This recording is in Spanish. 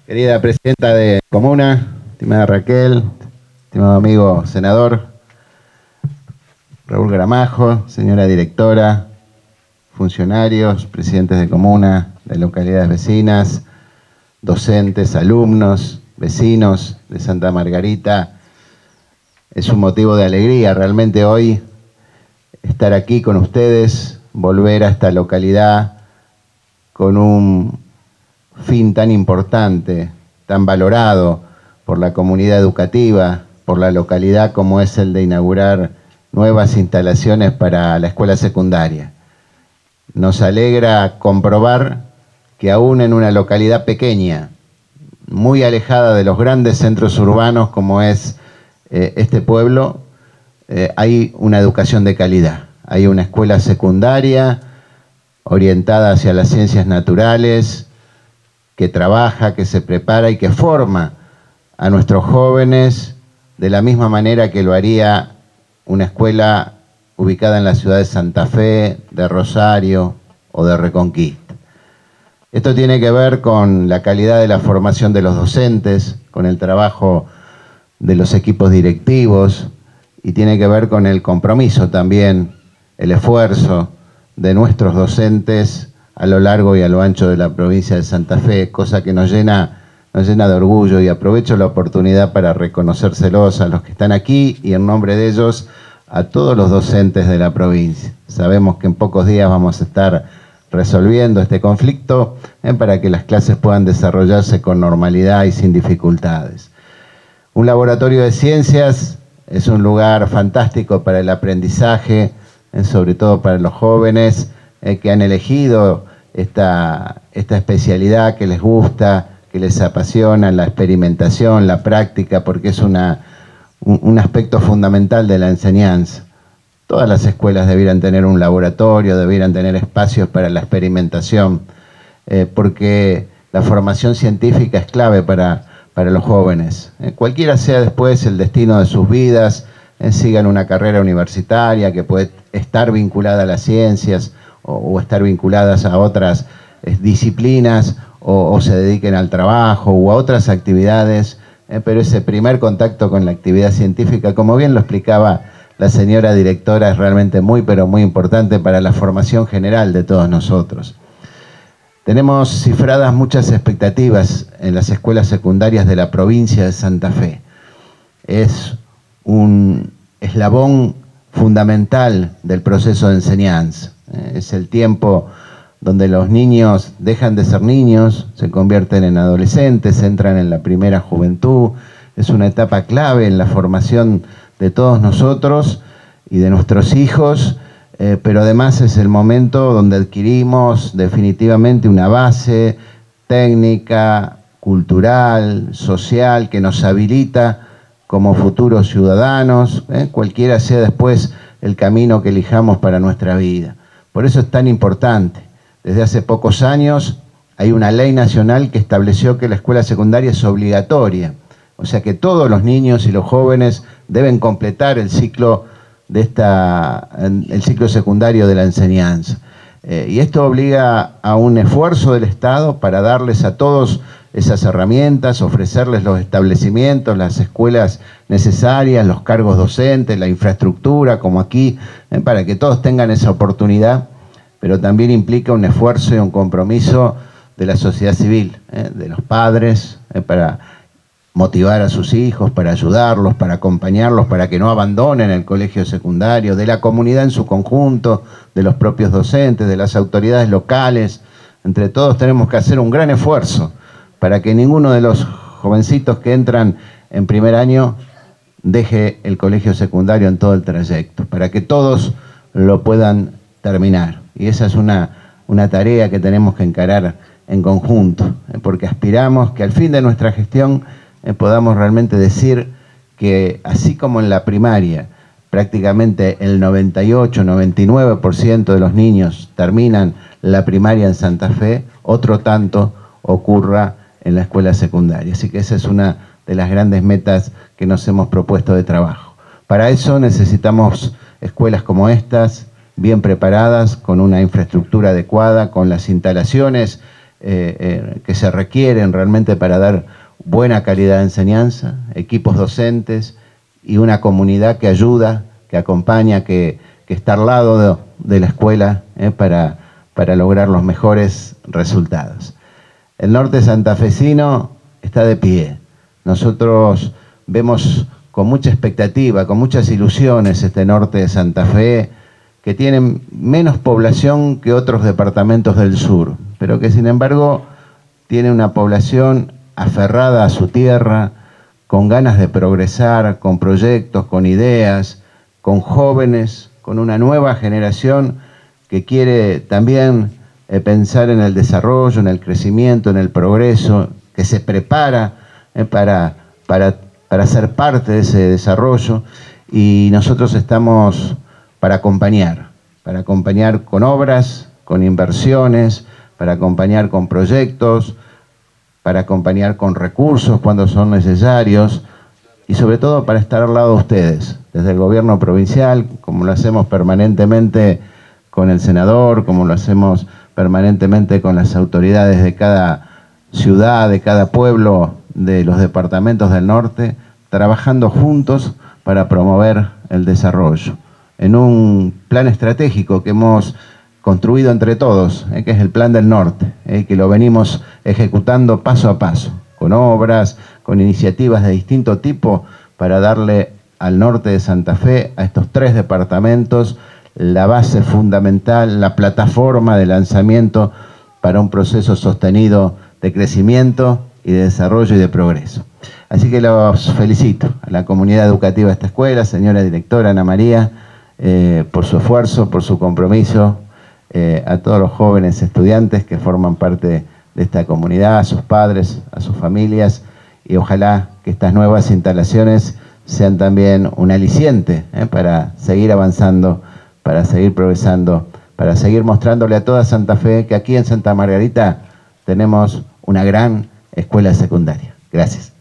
Querida presidenta de Comuna, estimada Raquel, estimado amigo senador Raúl Gramajo, señora directora, funcionarios, presidentes de Comuna, de localidades vecinas, docentes, alumnos, vecinos de Santa Margarita. Es un motivo de alegría realmente hoy estar aquí con ustedes, volver a esta localidad con un fin tan importante, tan valorado por la comunidad educativa, por la localidad, como es el de inaugurar nuevas instalaciones para la escuela secundaria. Nos alegra comprobar que aún en una localidad pequeña, muy alejada de los grandes centros urbanos como es este pueblo, hay una educación de calidad. Hay una escuela secundaria orientada hacia las ciencias naturales, que trabaja, que se prepara y que forma a nuestros jóvenes de la misma manera que lo haría una escuela ubicada en la ciudad de Santa Fe, de Rosario o de Reconquista. Esto tiene que ver con la calidad de la formación de los docentes, con el trabajo de los equipos directivos y tiene que ver con el compromiso también, el esfuerzo de nuestros docentes a lo largo y a lo ancho de la provincia de Santa Fe, cosa que nos llena de orgullo, y aprovecho la oportunidad para reconocérselos a los que están aquí y en nombre de ellos a todos los docentes de la provincia. Sabemos que en pocos días vamos a estar resolviendo este conflicto para que las clases puedan desarrollarse con normalidad y sin dificultades. Un laboratorio de ciencias es un lugar fantástico para el aprendizaje, sobre todo para los jóvenes que han elegido esta especialidad que les gusta, que les apasiona, la experimentación, la práctica, porque es un aspecto fundamental de la enseñanza. Todas las escuelas debieran tener un laboratorio, debieran tener espacios para la experimentación, porque la formación científica es clave para los jóvenes. Cualquiera sea después el destino de sus vidas, sigan una carrera universitaria que puede estar vinculada a las ciencias o estar vinculadas a otras disciplinas o se dediquen al trabajo o a otras actividades, pero ese primer contacto con la actividad científica, como bien lo explicaba la señora directora, es realmente muy, pero muy importante para la formación general de todos nosotros. Tenemos cifradas muchas expectativas en las escuelas secundarias de la provincia de Santa Fe. Es un eslabón fundamental del proceso de enseñanza. Es el tiempo donde los niños dejan de ser niños, se convierten en adolescentes, entran en la primera juventud. Es una etapa clave en la formación de todos nosotros y de nuestros hijos, pero además es el momento donde adquirimos definitivamente una base técnica, cultural, social, que nos habilita como futuros ciudadanos, cualquiera sea después el camino que elijamos para nuestra vida. Por eso es tan importante. Desde hace pocos años hay una ley nacional que estableció que la escuela secundaria es obligatoria. O sea que todos los niños y los jóvenes deben completar el ciclo secundario de la enseñanza. Y esto obliga a un esfuerzo del Estado para darles a todos esas herramientas, ofrecerles los establecimientos, las escuelas necesarias, los cargos docentes, la infraestructura, como aquí, para que todos tengan esa oportunidad, pero también implica un esfuerzo y un compromiso de la sociedad civil, de los padres, para motivar a sus hijos, para ayudarlos, para acompañarlos, para que no abandonen el colegio secundario, de la comunidad en su conjunto, de los propios docentes, de las autoridades locales. Entre todos tenemos que hacer un gran esfuerzo para que ninguno de los jovencitos que entran en primer año deje el colegio secundario en todo el trayecto, para que todos lo puedan terminar. Y esa es una tarea que tenemos que encarar en conjunto, porque aspiramos que al fin de nuestra gestión podamos realmente decir que así como en la primaria prácticamente el 98-99% de los niños terminan la primaria en Santa Fe, otro tanto ocurra en la escuela secundaria. Así que esa es una de las grandes metas que nos hemos propuesto de trabajo. Para eso necesitamos escuelas como estas, bien preparadas, con una infraestructura adecuada, con las instalaciones que se requieren realmente para dar buena calidad de enseñanza, equipos docentes y una comunidad que ayuda, que acompaña, que está al lado de la escuela para lograr los mejores resultados. El norte santafesino está de pie. Nosotros vemos con mucha expectativa, con muchas ilusiones este norte de Santa Fe, que tiene menos población que otros departamentos del sur, pero que sin embargo tiene una población aferrada a su tierra, con ganas de progresar, con proyectos, con ideas, con jóvenes, con una nueva generación que quiere también pensar en el desarrollo, en el crecimiento, en el progreso, que se prepara para ser parte de ese desarrollo, y nosotros estamos para acompañar con obras, con inversiones, para acompañar con proyectos, para acompañar con recursos cuando son necesarios, y sobre todo para estar al lado de ustedes, desde el gobierno provincial, como lo hacemos permanentemente con el senador, como lo hacemos permanentemente con las autoridades de cada ciudad, de cada pueblo, de los departamentos del norte, trabajando juntos para promover el desarrollo, en un plan estratégico que hemos construido entre todos, que es el Plan del Norte, que lo venimos ejecutando paso a paso, con obras, con iniciativas de distinto tipo, para darle al norte de Santa Fe, a estos 3 departamentos, la base fundamental, la plataforma de lanzamiento para un proceso sostenido de crecimiento y de desarrollo y de progreso. Así que los felicito a la comunidad educativa de esta escuela, señora directora Ana María, por su esfuerzo, por su compromiso, a todos los jóvenes estudiantes que forman parte de esta comunidad, a sus padres, a sus familias, y ojalá que estas nuevas instalaciones sean también un aliciente para seguir avanzando, para seguir progresando, para seguir mostrándole a toda Santa Fe que aquí en Santa Margarita tenemos una gran escuela secundaria. Gracias.